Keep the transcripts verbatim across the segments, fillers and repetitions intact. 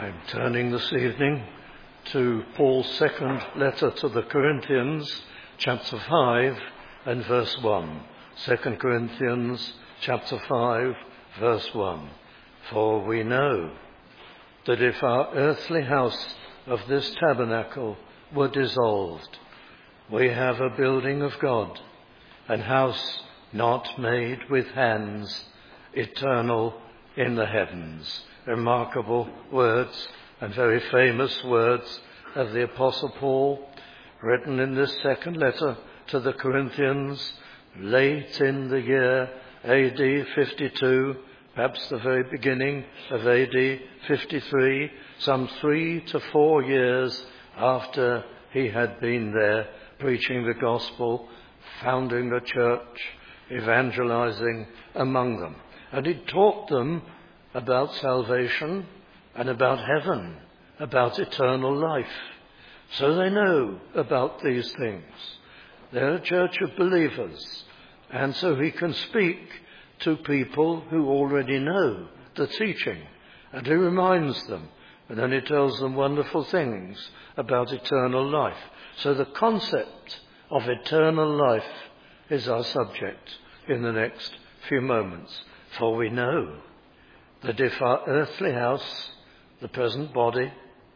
I'm turning this evening to Paul's second letter to the Corinthians, chapter five and verse one. Second Corinthians chapter five, verse one. For we know that if our earthly house of this tabernacle were dissolved, we have a building of God, an house not made with hands, eternal in the heavens. Remarkable words and very famous words of the Apostle Paul, written in this second letter to the Corinthians, late in the year A D fifty-two, perhaps the very beginning of A D fifty-three, some three to four years after he had been there preaching the gospel, founding a church, evangelizing among them. And he taught them about salvation and about heaven, about eternal life. So they know about these things. They're a church of believers. And so he can speak to people who already know the teaching. And he reminds them. And then he tells them wonderful things about eternal life. So the concept of eternal life is our subject in the next few moments. For we know that if our earthly house, the present body,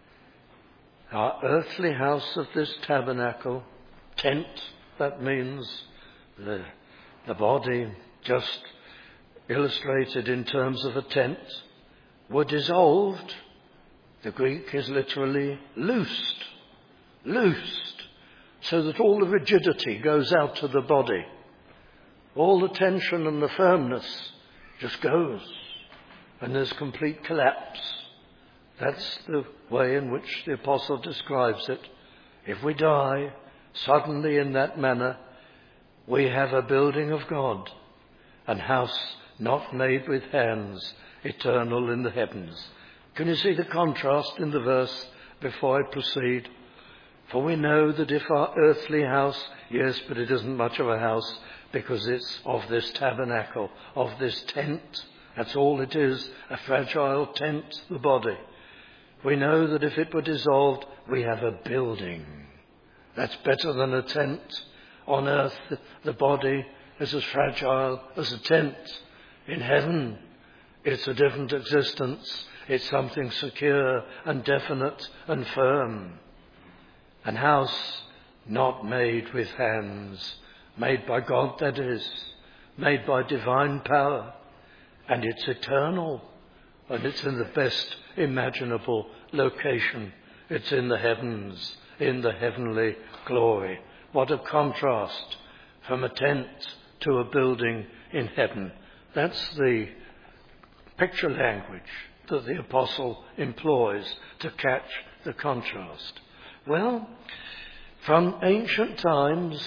our earthly house of this tabernacle, tent, that means the, the body just illustrated in terms of a tent, were dissolved, the Greek is literally loosed, loosed, so that all the rigidity goes out to the body. All the tension and the firmness just goes. And there's complete collapse. That's the way in which the apostle describes it. If we die suddenly in that manner, we have a building of God, an house not made with hands, eternal in the heavens. Can you see the contrast in the verse before I proceed? For we know that if our earthly house, yes, but it isn't much of a house because it's of this tabernacle, of this tent. That's all it is, a fragile tent, the body. We know that if it were dissolved, we have a building. That's better than a tent. On earth, the body is as fragile as a tent. In heaven, it's a different existence. It's something secure and definite and firm. An house not made with hands, made by God, that is, made by divine power. And it's eternal, and it's in the best imaginable location. It's in the heavens, in the heavenly glory. What a contrast from a tent to a building in heaven. That's the picture language that the apostle employs to catch the contrast. Well, from ancient times,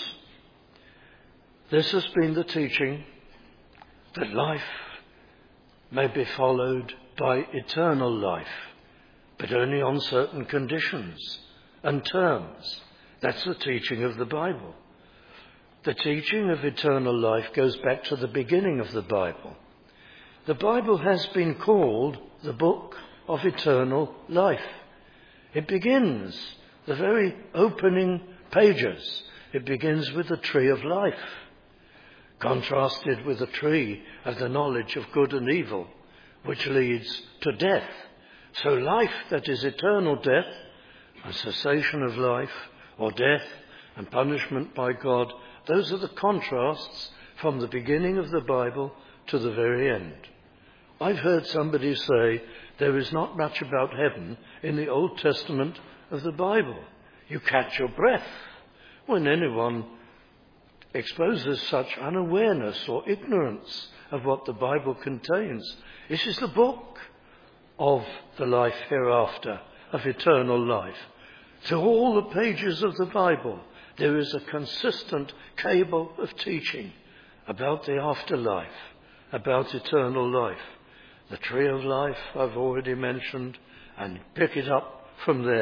this has been the teaching that life may be followed by eternal life, but only on certain conditions and terms. That's the teaching of the Bible. The teaching of eternal life goes back to the beginning of the Bible. The Bible has been called the book of eternal life. It begins, the very opening pages, it begins with the tree of life, contrasted with the tree of the knowledge of good and evil, which leads to death. So life that is eternal death, a cessation of life, or death and punishment by God, those are the contrasts from the beginning of the Bible to the very end. I've heard somebody say there is not much about heaven in the Old Testament of the Bible. You catch your breath when anyone exposes such unawareness or ignorance of what the Bible contains. This is the book of the life hereafter, of eternal life. Through all the pages of the Bible, there is a consistent cable of teaching about the afterlife, about eternal life. The tree of life I've already mentioned, and pick it up from there.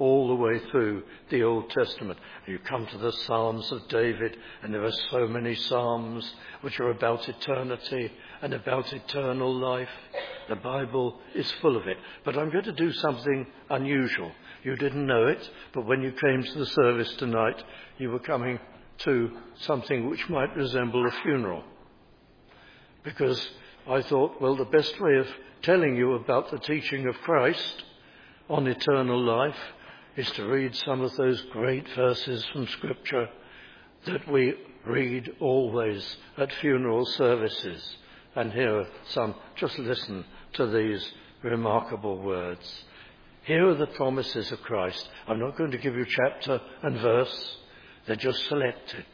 all the way through the Old Testament. You come to the Psalms of David, and there are so many Psalms which are about eternity and about eternal life. The Bible is full of it. But I'm going to do something unusual. You didn't know it, but when you came to the service tonight, you were coming to something which might resemble a funeral. Because I thought, well, the best way of telling you about the teaching of Christ on eternal life is to read some of those great verses from Scripture that we read always at funeral services. And here are some. Just listen to these remarkable words. Here are the promises of Christ. I'm not going to give you chapter and verse. They're just selected.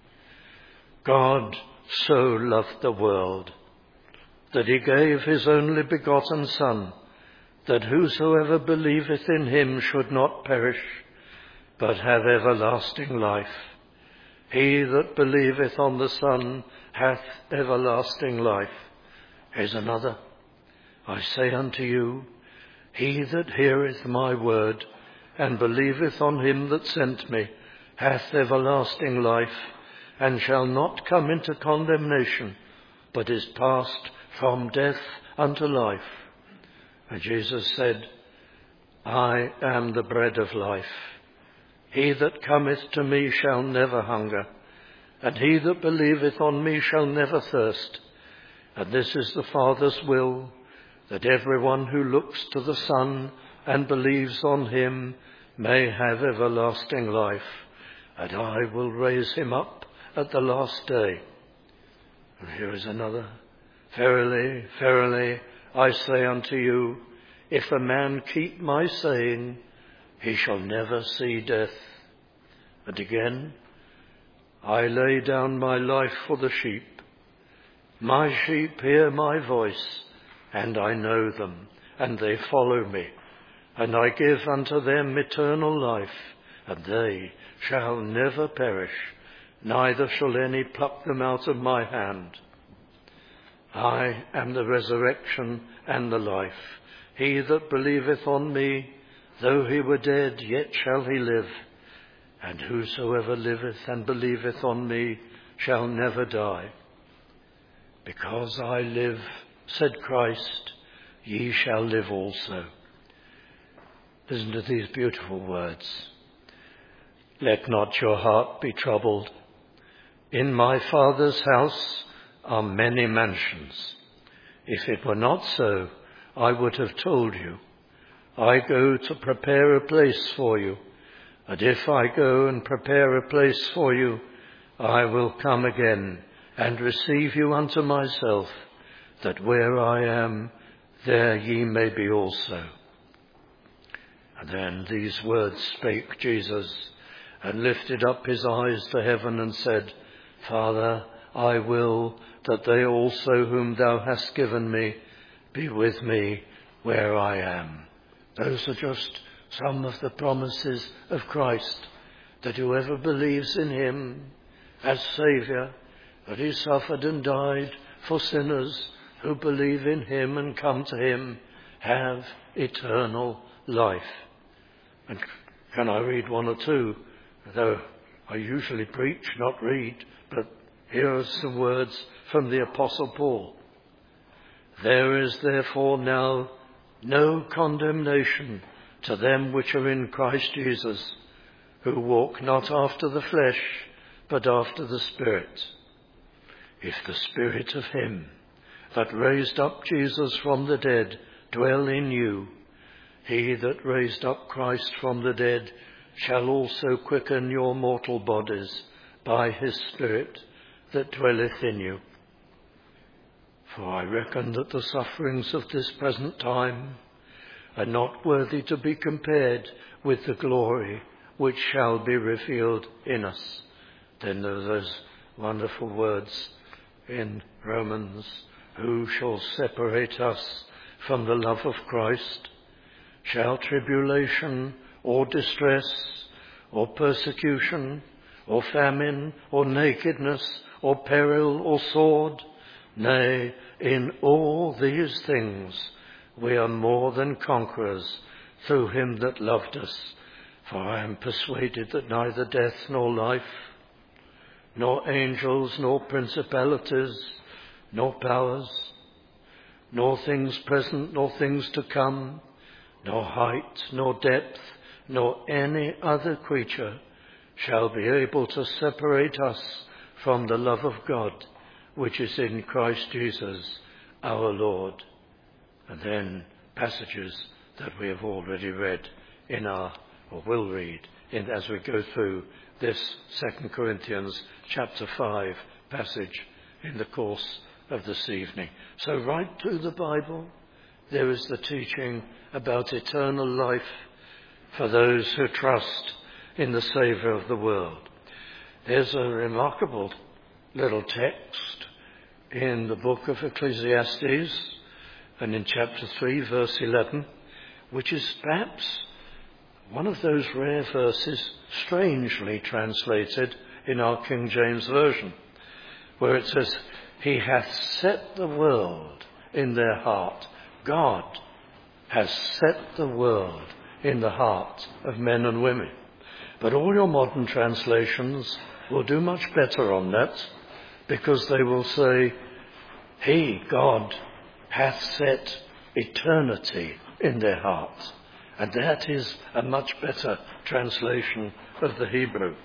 God so loved the world that he gave his only begotten Son, that whosoever believeth in him should not perish, but have everlasting life. He that believeth on the Son hath everlasting life. Here's another. I say unto you, he that heareth my word, and believeth on him that sent me, hath everlasting life, and shall not come into condemnation, but is passed from death unto life. And Jesus said, I am the bread of life. He that cometh to me shall never hunger, and he that believeth on me shall never thirst. And this is the Father's will, that everyone who looks to the Son and believes on him may have everlasting life, and I will raise him up at the last day. And here is another. Verily, verily, I say unto you, if a man keep my saying, he shall never see death. And again, I lay down my life for the sheep. My sheep hear my voice, and I know them, and they follow me. And I give unto them eternal life, and they shall never perish, neither shall any pluck them out of my hand. I am the resurrection and the life. He that believeth on me, though he were dead, yet shall he live. And whosoever liveth and believeth on me shall never die. Because I live, said Christ, ye shall live also. Listen to these beautiful words. Let not your heart be troubled. In my Father's house are many mansions. If it were not so, I would have told you. I go to prepare a place for you. And if I go and prepare a place for you, I will come again and receive you unto myself, that where I am, there ye may be also. And then these words spake Jesus, and lifted up his eyes to heaven, and said, Father, I will that they also whom thou hast given me be with me where I am. Those are just some of the promises of Christ, that whoever believes in him as Saviour, that he suffered and died for sinners who believe in him and come to him, have eternal life. And can I read one or two? Though I usually preach, not read, but here are some words from the Apostle Paul. There is therefore now no condemnation to them which are in Christ Jesus, who walk not after the flesh, but after the Spirit. If the Spirit of him that raised up Jesus from the dead dwell in you, he that raised up Christ from the dead shall also quicken your mortal bodies by his Spirit that dwelleth in you. For I reckon that the sufferings of this present time are not worthy to be compared with the glory which shall be revealed in us. Then there are those wonderful words in Romans, who shall separate us from the love of Christ? Shall tribulation or distress or persecution or famine or nakedness or peril or sword? Nay, in all these things we are more than conquerors through him that loved us. For I am persuaded that neither death nor life, nor angels, nor principalities, nor powers, nor things present, nor things to come, nor height, nor depth, nor any other creature shall be able to separate us from the love of God, which is in Christ Jesus our Lord. And then passages that we have already read in our, or will read, in, as we go through this Second Corinthians chapter five passage in the course of this evening. So right through the Bible, there is the teaching about eternal life for those who trust in the Saviour of the world. There's a remarkable little text in the book of Ecclesiastes, and in chapter three, verse eleven, which is perhaps one of those rare verses strangely translated in our King James Version, where it says, He hath set the world in their heart. God has set the world in the heart of men and women. But all your modern translations will do much better on that, because they will say, He, God, hath set eternity in their hearts. And that is a much better translation of the Hebrew.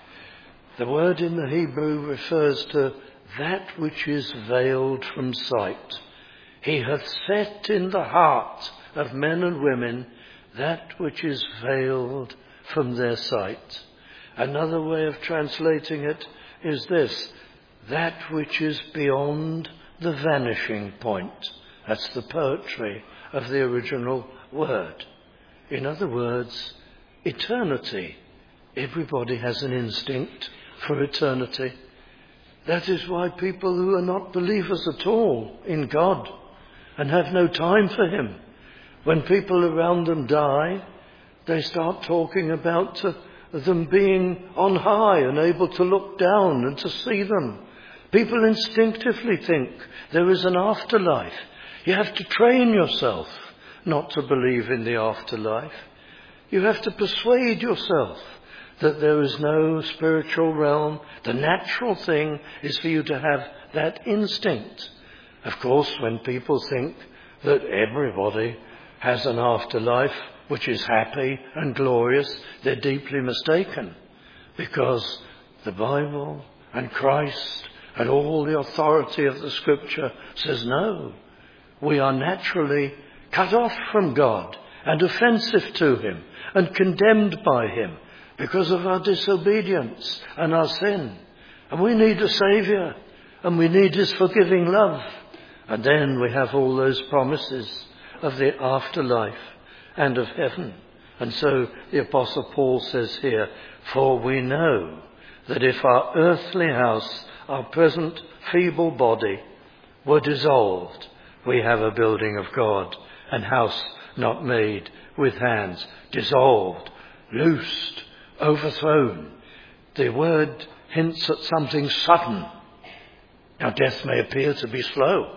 The word in the Hebrew refers to that which is veiled from sight. He hath set in the heart of men and women that which is veiled from their sight. Another way of translating it is this: that which is beyond the vanishing point. That's the poetry of the original word. In other words, eternity. Everybody has an instinct for eternity. That is why people who are not believers at all in God and have no time for Him, when people around them die, they start talking about uh, them being on high and able to look down and to see them. People instinctively think there is an afterlife. You have to train yourself not to believe in the afterlife. You have to persuade yourself that there is no spiritual realm. The natural thing is for you to have that instinct. Of course, when people think that everybody has an afterlife which is happy and glorious, they're deeply mistaken, because the Bible and Christ and all the authority of the Scripture says no. We are naturally cut off from God and offensive to Him and condemned by Him because of our disobedience and our sin. And we need a Saviour, and we need His forgiving love. And then we have all those promises of the afterlife and of heaven. And so the Apostle Paul says here, for we know that if our earthly house, our present feeble body, were dissolved, we have a building of God, an house not made with hands. Dissolved, loosed, overthrown. The word hints at something sudden. Now, death may appear to be slow.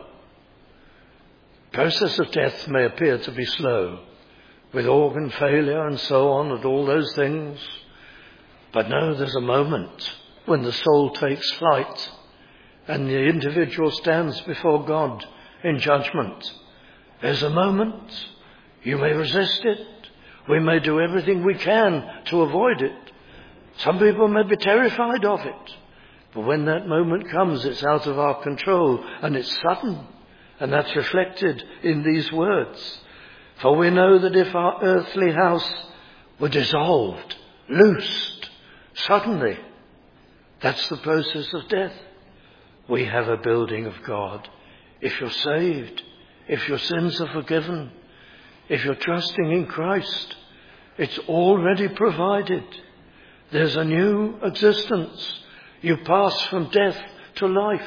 The process of death may appear to be slow, with organ failure and so on and all those things. But no, there's a moment when the soul takes flight and the individual stands before God in judgment. There's a moment. You may resist it. We may do everything we can to avoid it. Some people may be terrified of it. But when that moment comes, it's out of our control and it's sudden. And that's reflected in these words. For we know that if our earthly house were dissolved, loosed, suddenly, that's the process of death. We have a building of God. If you're saved, if your sins are forgiven, if you're trusting in Christ, it's already provided. There's a new existence. You pass from death to life.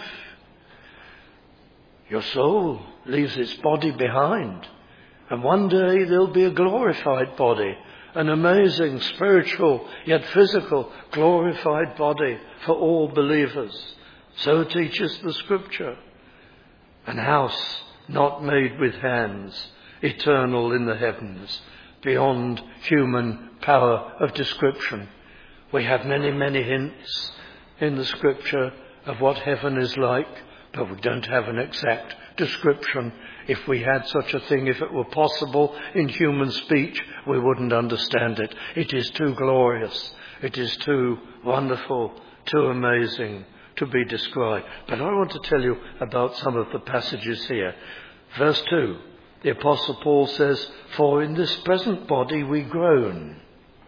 Your soul leaves its body behind. And one day there'll be a glorified body, an amazing spiritual yet physical glorified body for all believers. So teaches the Scripture. An house not made with hands, eternal in the heavens. beyond human power of description. We have many, many hints in the Scripture of what heaven is like, but we don't have an exact description. If we had such a thing, if it were possible in human speech, we wouldn't understand it. It is too glorious. It is too wonderful, too amazing to be described. But I want to tell you about some of the passages here. Verse two, the Apostle Paul says, "For in this present body we groan."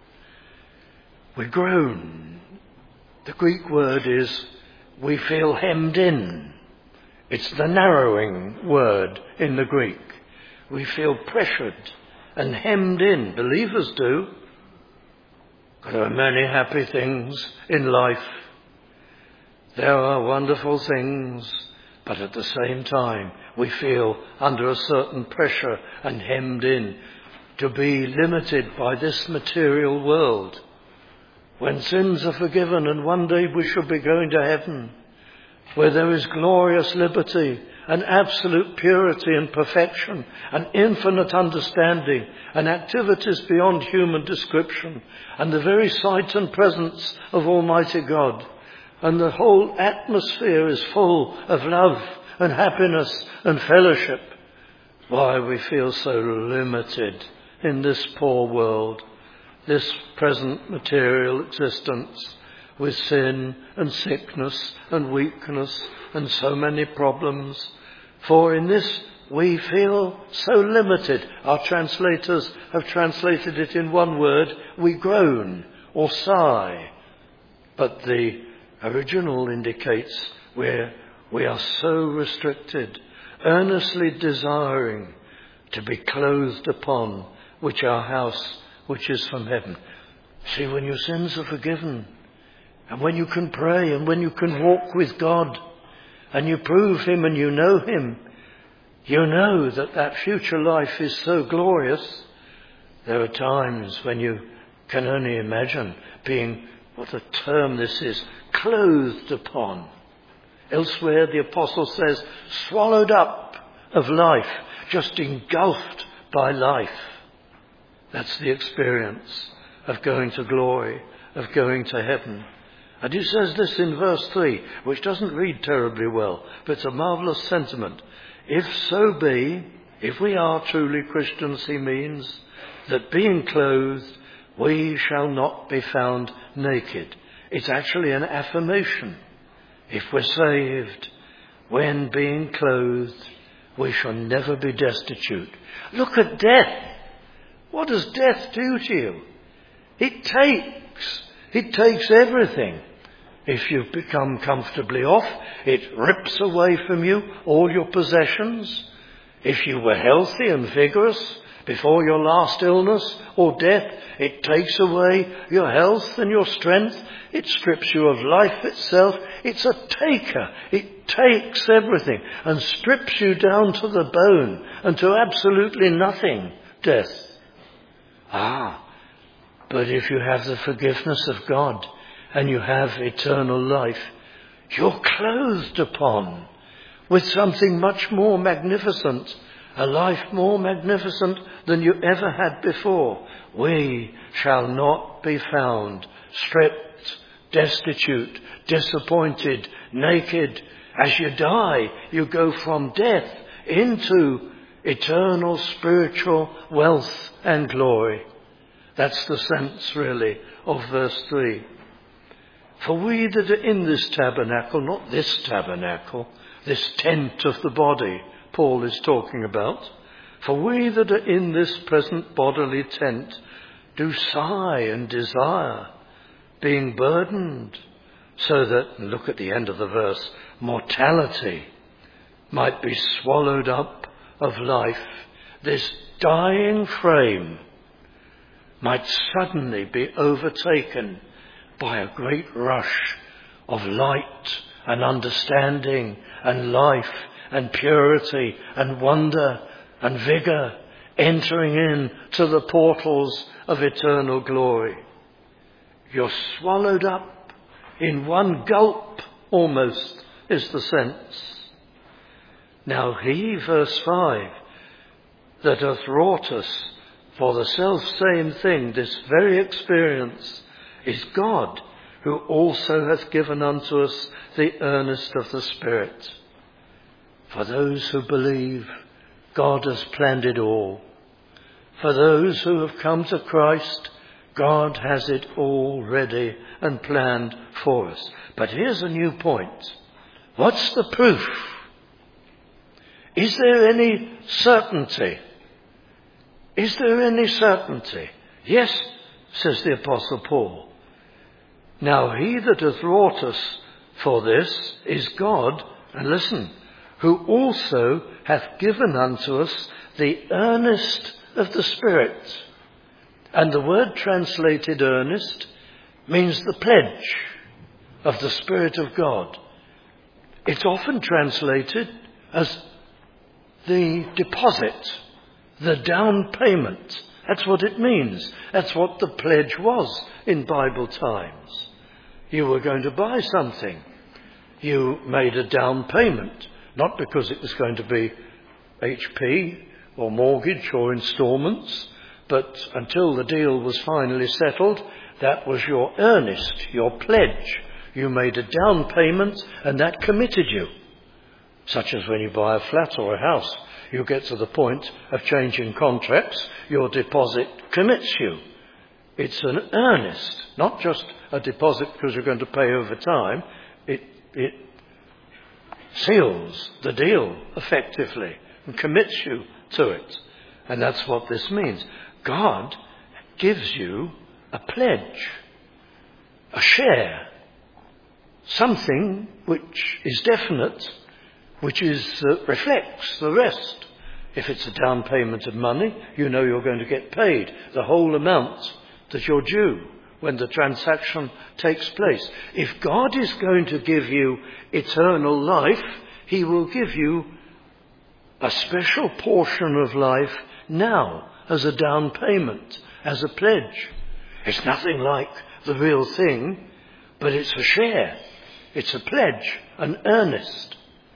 We groan. The Greek word is, we feel hemmed in. It's the narrowing word in the Greek. We feel pressured and hemmed in. Believers do. There are many happy things in life. There are wonderful things, but at the same time we feel under a certain pressure and hemmed in to be limited by this material world. When sins are forgiven and one day we shall be going to heaven, where there is glorious liberty and absolute purity and perfection and infinite understanding and activities beyond human description and the very sight and presence of Almighty God, and the whole atmosphere is full of love and happiness and fellowship. Why we feel so limited in this poor world, this present material existence, with sin and sickness and weakness and so many problems. For in this we feel so limited. Our translators have translated it in one word, we groan or sigh. But the original indicates where we are so restricted, earnestly desiring to be clothed upon, which our house, which is from heaven. See, when your sins are forgiven, and when you can pray, and when you can walk with God, and you prove Him and you know Him, you know that that future life is so glorious. There are times when you can only imagine being, what a term this is, clothed upon. Elsewhere the Apostle says, swallowed up of life, just engulfed by life. That's the experience of going to glory, of going to heaven. And he says this in verse three, which doesn't read terribly well, but it's a marvellous sentiment. If so be, if we are truly Christians, he means, that being clothed, we shall not be found naked. It's actually an affirmation. If we're saved, when being clothed, we shall never be destitute. Look at death. What does death do to you? It takes, it takes everything. If you've become comfortably off, it rips away from you all your possessions. If you were healthy and vigorous before your last illness or death, it takes away your health and your strength. It strips you of life itself. It's a taker. It takes everything and strips you down to the bone and to absolutely nothing, death. Ah, but if you have the forgiveness of God and you have eternal life, you're clothed upon with something much more magnificent, a life more magnificent than you ever had before. We shall not be found stripped, destitute, disappointed, naked. As you die, you go from death into eternal spiritual wealth and glory. That's the sense, really, of verse three. For we that are in this tabernacle, not this tabernacle, this tent of the body Paul is talking about, for we that are in this present bodily tent do sigh and desire, being burdened, so that, and look at the end of the verse, mortality might be swallowed up of life. This dying frame might suddenly be overtaken by a great rush of light and understanding and life and purity and wonder and vigour, entering in to the portals of eternal glory. You're swallowed up in one gulp, almost, is the sense. Now he, verse five, that hath wrought us For the self-same thing, this very experience, is God, who also hath given unto us the earnest of the Spirit. For those who believe, God has planned it all. For those who have come to Christ, God has it all ready and planned for us. But here's a new point. What's the proof? Is there any certainty? Is there any certainty? Yes, says the Apostle Paul. Now he that hath wrought us for this is God, and listen, who also hath given unto us the earnest of the Spirit. And the word translated earnest means the pledge of the Spirit of God. It's often translated as the deposit, the down payment. That's what it means. That's what the pledge was in Bible times. You were going to buy something. You made a down payment, not because it was going to be H P or mortgage or instalments, but until the deal was finally settled, that was your earnest, your pledge. You made a down payment and that committed you. Such as when you buy a flat or a house, you get to the point of changing contracts, your deposit commits you. It's an earnest, not just a deposit because you're going to pay over time. It, it seals the deal effectively and commits you to it. And that's what this means. God gives you a pledge, a share, something which is definite, which is uh, reflects the rest. If it's a down payment of money, you know you're going to get paid the whole amount that you're due when the transaction takes place. If God is going to give you eternal life, he will give you a special portion of life now as a down payment, as a pledge. It's nothing like the real thing, but it's a share. It's a pledge, an earnest.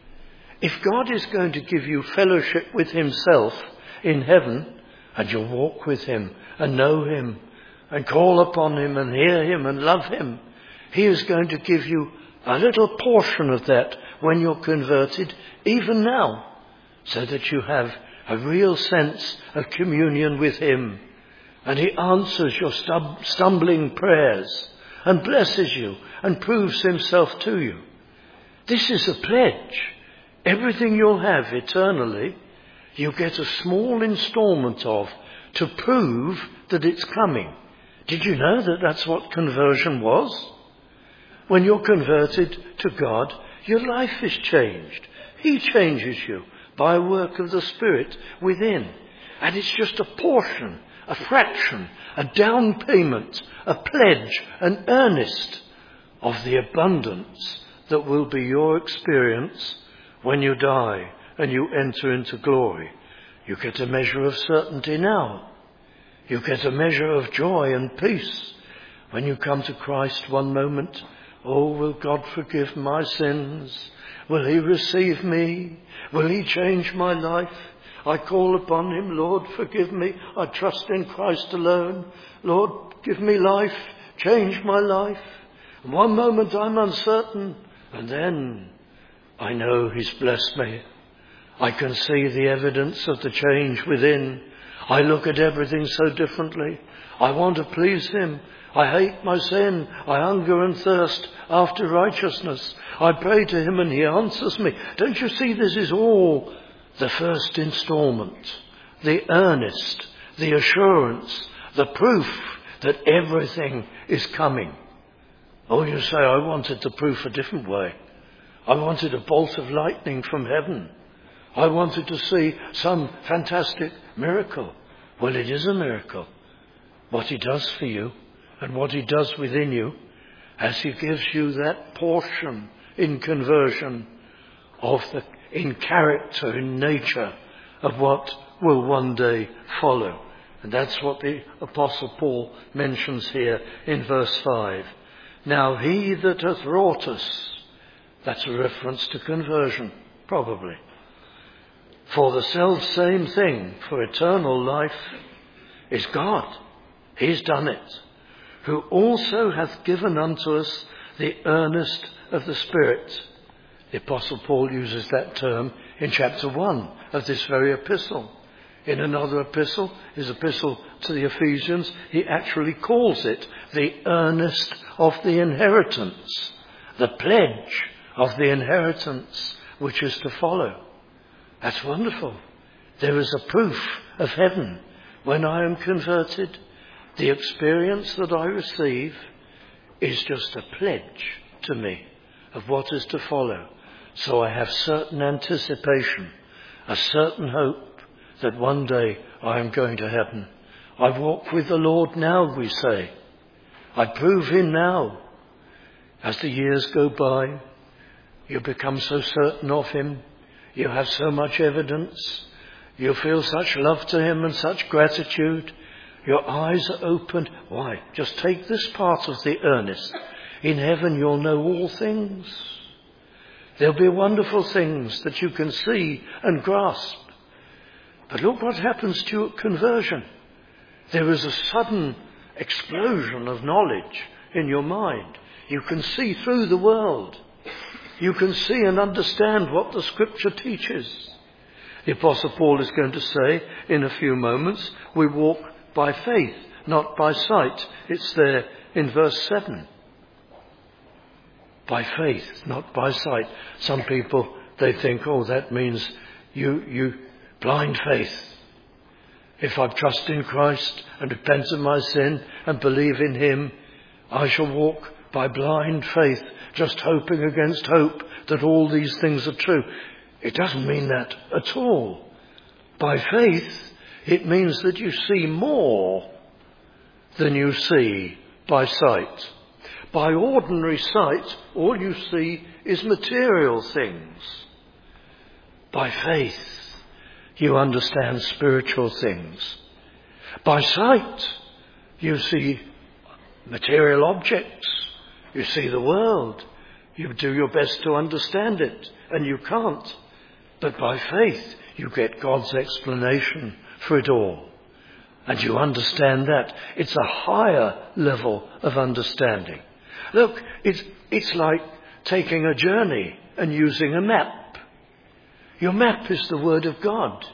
If God is going to give you fellowship with himself in heaven, and you'll walk with him and know him and call upon him and hear him and love him, he is going to give you a little portion of that when you're converted, even now, so that you have a real sense of communion with him. And he answers your stub- stumbling prayers and blesses you and proves himself to you. This is a pledge. Everything you'll have eternally, you get a small installment of to prove that it's coming. Did you know that that's what conversion was? When you're converted to God, your life is changed. He changes you by a work of the Spirit within. And it's just a portion, a fraction, a down payment, a pledge, an earnest of the abundance that will be your experience when you die and you enter into glory. You get a measure of certainty now. You get a measure of joy and peace when you come to Christ one moment. Oh, will God forgive my sins? Will he receive me? Will he change my life? I call upon him. Lord, forgive me. I trust in Christ alone. Lord, give me life. Change my life. And one moment I'm uncertain, and then I know he's blessed me. I can see the evidence of the change within. I look at everything so differently. I want to please him. I hate my sin. I hunger and thirst after righteousness. I pray to him and he answers me. Don't you see, this is all the first installment, the earnest, the assurance, the proof that everything is coming. Oh, you say, I wanted the proof a different way. I wanted a bolt of lightning from heaven. I wanted to see some fantastic miracle. Well, it is a miracle. What he does for you and what he does within you as he gives you that portion in conversion of the, in character, in nature of what will one day follow. And that's what the Apostle Paul mentions here in verse five. Now he that hath wrought us, that's a reference to conversion, probably, for the self-same thing, for eternal life, is God. He's done it. Who also hath given unto us the earnest of the Spirit. The Apostle Paul uses that term in chapter one of this very epistle. In another epistle, his epistle to the Ephesians, he actually calls it the earnest of the inheritance, the pledge of the inheritance which is to follow. That's wonderful. There is a proof of heaven when I am converted. The experience that I receive is just a pledge to me of what is to follow. So I have certain anticipation, a certain hope that one day I am going to heaven. I walk with the Lord now, we say. I prove him now. As the years go by, you become so certain of him. You have so much evidence. You feel such love to him and such gratitude. Your eyes are opened. Why? Just take this part of the earnest. In heaven you'll know all things. There'll be wonderful things that you can see and grasp. But look what happens to you at conversion. There is a sudden explosion of knowledge in your mind. You can see through the world. You can see and understand what the Scripture teaches. The Apostle Paul is going to say in a few moments, we walk by faith, not by sight. It's there in verse seven. By faith, not by sight. Some people, they think, oh, that means you, you, blind faith. If I trust in Christ and repent of my sin and believe in him, I shall walk by blind faith, just hoping against hope that all these things are true. It doesn't mean that at all. By faith, it means that you see more than you see by sight. By ordinary sight, all you see is material things. By faith, you understand spiritual things. By sight, you see material objects. You see the world. You do your best to understand it, and you can't. But by faith, you get God's explanation for it all. And you understand that. It's a higher level of understanding. Look, it's, it's like taking a journey and using a map. Your map is the Word of God.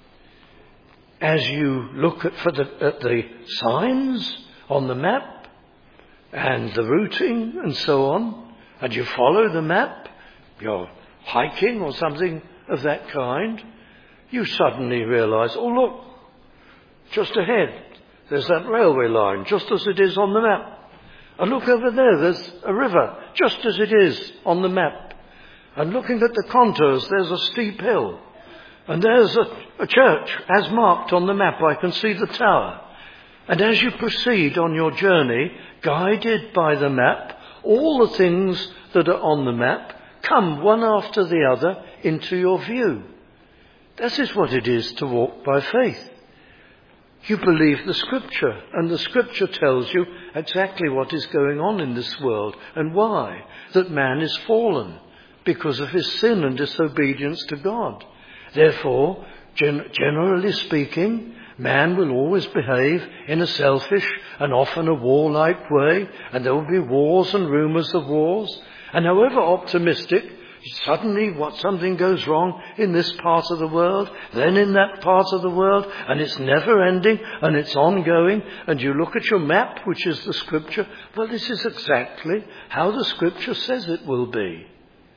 As you look at, for the, at the signs on the map and the routing and so on, and you follow the map, you're hiking or something of that kind, you suddenly realize, oh look, just ahead, there's that railway line, just as it is on the map. And look over there, there's a river, just as it is on the map. And looking at the contours, there's a steep hill. And there's a, a church, as marked on the map. I can see the tower. And as you proceed on your journey, guided by the map, all the things that are on the map come one after the other into your view. This is what it is to walk by faith. You believe the Scripture, and the Scripture tells you exactly what is going on in this world and why. That man is fallen because of his sin and disobedience to God. Therefore, gen- generally speaking, man will always behave in a selfish and often a warlike way, and there will be wars and rumours of wars. And however optimistic, suddenly what something goes wrong in this part of the world, then in that part of the world, and it's never ending and it's ongoing, and you look at your map, which is the Scripture, well, this is exactly how the Scripture says it will be.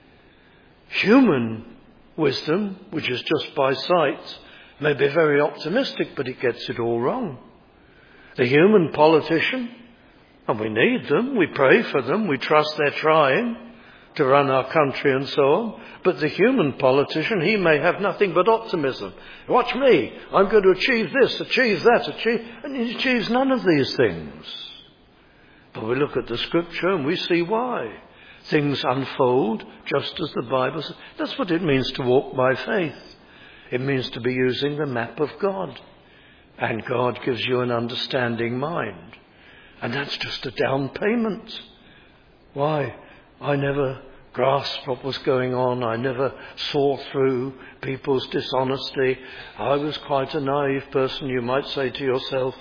Human wisdom, which is just by sight, may be very optimistic, but it gets it all wrong. The human politician, and we need them, we pray for them, we trust they're trying to run our country and so on, but the human politician, he may have nothing but optimism. Watch me, I'm going to achieve this, achieve that, achieve, and he achieves none of these things. But we look at the Scripture and we see why. Things unfold just as the Bible says. That's what it means to walk by faith. It means to be using the map of God. And God gives you an understanding mind. And that's just a down payment. Why? I never grasped what was going on. I never saw through people's dishonesty. I was quite a naive person, you might say to yourself.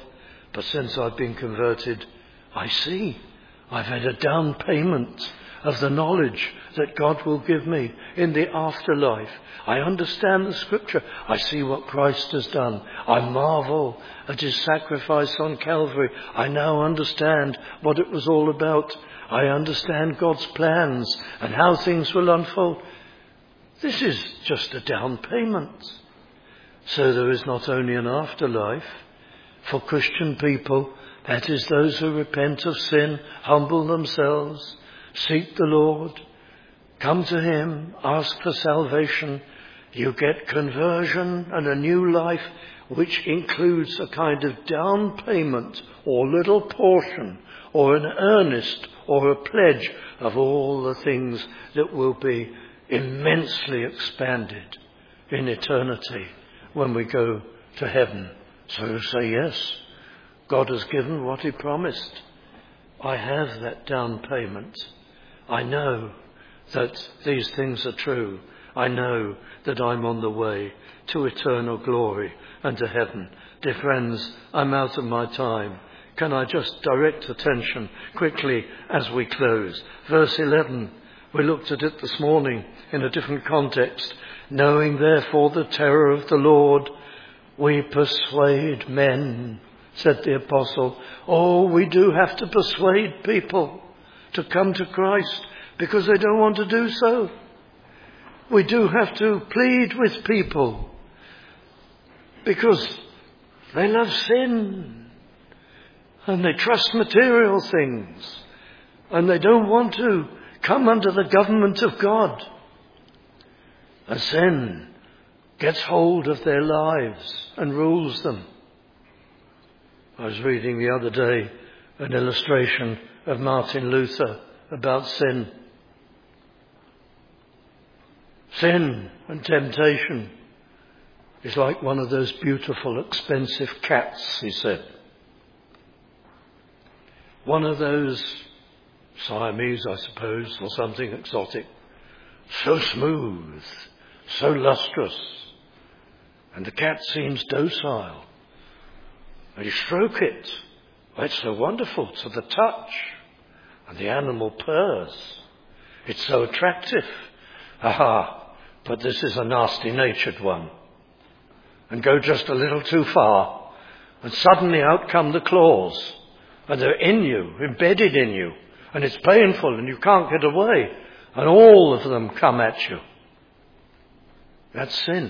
But since I've been converted, I see I've had a down payment of the knowledge that God will give me in the afterlife. I understand the scripture. I see what Christ has done. I marvel at his sacrifice on Calvary. I now understand what it was all about. I understand God's plans and how things will unfold. This is just a down payment. So there is not only an afterlife for Christian people, that is those who repent of sin, humble themselves, seek the Lord, come to him, ask for salvation. You get conversion and a new life, which includes a kind of down payment or little portion or an earnest or a pledge of all the things that will be immensely expanded in eternity when we go to heaven. So say yes. God has given what he promised. I have that down payment. I know that these things are true. I know that I'm on the way to eternal glory and to heaven. Dear friends, I'm out of my time. Can I just direct attention quickly as we close? Verse eleven, we looked at it this morning in a different context. Knowing therefore the terror of the Lord, we persuade men, said the apostle. Oh, we do have to persuade people to come to Christ because they don't want to do so. We do have to plead with people because they love sin and they trust material things and they don't want to come under the government of God. And sin gets hold of their lives and rules them. I was reading the other day an illustration of Martin Luther about sin. Sin and temptation is like one of those beautiful, expensive cats, he said. One of those Siamese, I suppose, or something exotic. So smooth, so lustrous. And the cat seems docile. And you stroke it. Oh, it's so wonderful to the touch. And the animal purrs. It's so attractive. Aha, but this is a nasty-natured one. And go just a little too far. And suddenly out come the claws. And they're in you, embedded in you. And it's painful and you can't get away. And all of them come at you. That's sin.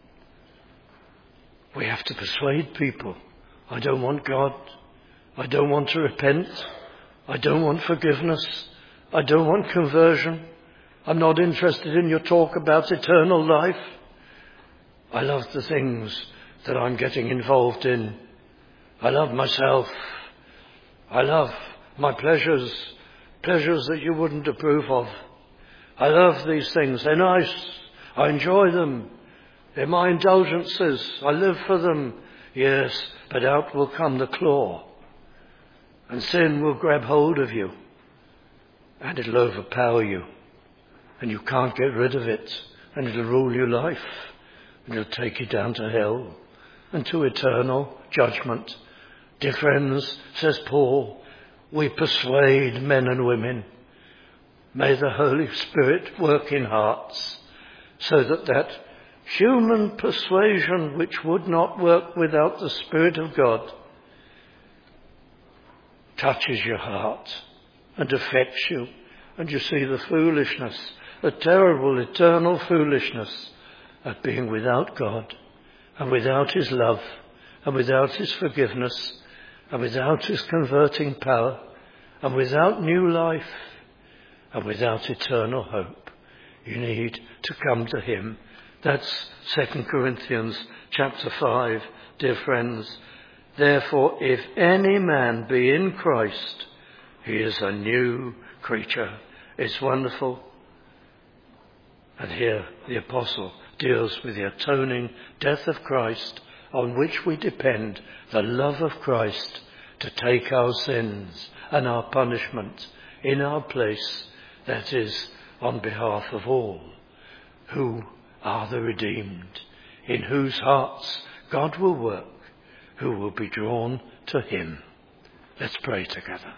We have to persuade people. I don't want God. I don't want to repent. I don't want forgiveness. I don't want conversion. I'm not interested in your talk about eternal life. I love the things that I'm getting involved in. I love myself. I love my pleasures, pleasures that you wouldn't approve of. I love these things. They're nice. I enjoy them. They're my indulgences. I live for them. Yes, but out will come the claw. And sin will grab hold of you. And it'll overpower you. And you can't get rid of it. And it'll rule your life. And it'll take you down to hell. And to eternal judgment. Dear friends, says Paul, we persuade men and women. May the Holy Spirit work in hearts so that that human persuasion which would not work without the Spirit of God touches your heart and affects you. And you see the foolishness, the terrible eternal foolishness of being without God and without his love and without his forgiveness and without his converting power and without new life and without eternal hope. You need to come to him. That's Second Corinthians chapter five, dear friends. Therefore, if any man be in Christ, he is a new creature. It's wonderful. And here the apostle deals with the atoning death of Christ, on which we depend, the love of Christ, to take our sins and our punishment in our place, that is, on behalf of all who are the redeemed, in whose hearts God will work, who will be drawn to him. Let's pray together.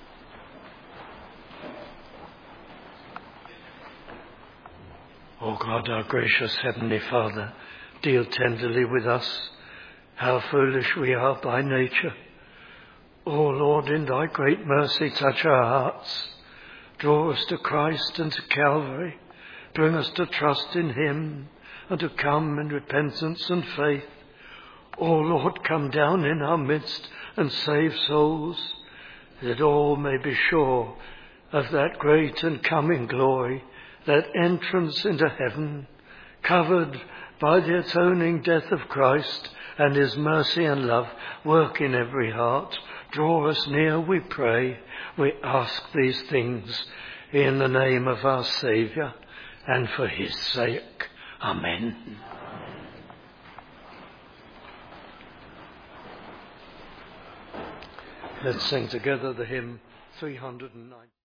O God, our gracious Heavenly Father, deal tenderly with us. How foolish we are by nature. O Lord, in thy great mercy, touch our hearts. Draw us to Christ and to Calvary. Bring us to trust in him and to come in repentance and faith. O Lord, come down in our midst and save souls, that all may be sure of that great and coming glory, that entrance into heaven, covered by the atoning death of Christ and his mercy and love. Work in every heart. Draw us near, we pray. We ask these things in the name of our Saviour and for his sake. Amen. Let's sing together the hymn three hundred nine.